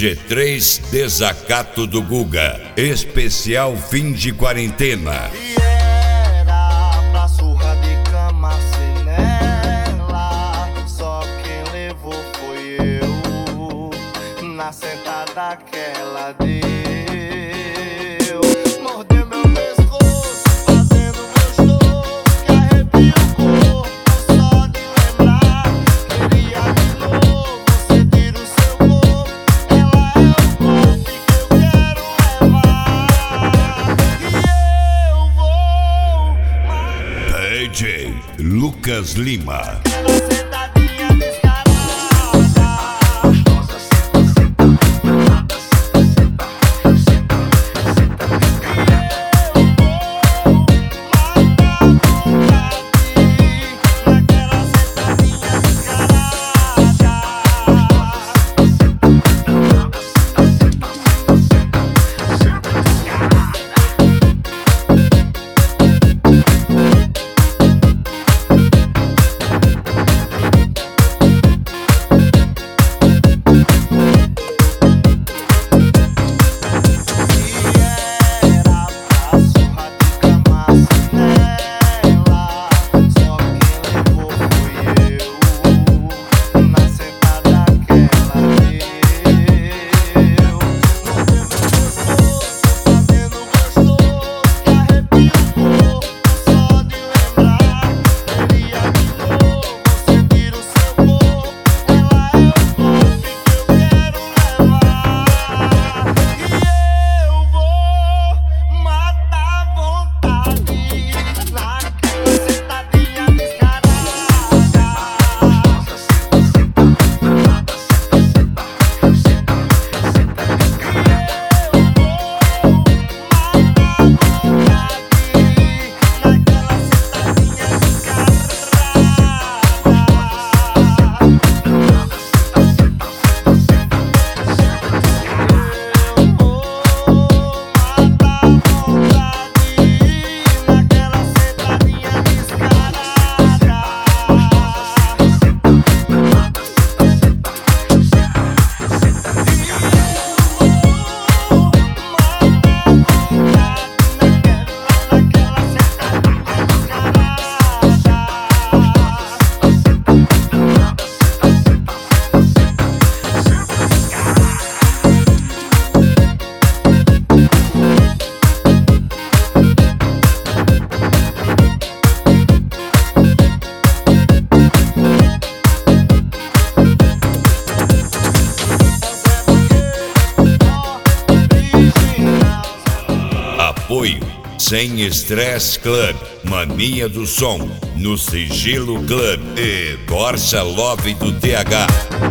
G3 Desacato do Guga, especial fim de quarentena. E era pra surra de cama nela, só quem levou foi eu. Na sentada aquela deu, mordeu meu pescoço, fazendo gostoso, que arrepia o corpo só de lembrar. Queria de novo sentir o seu corpo, ela é o golpe que eu quero levar. E eu vou matar. DJ Lucas Lima. Sentadinha descarada. Apoio Sem Estresse Club, Mania do Som, No Sigilo Club e Corsa Love do TH.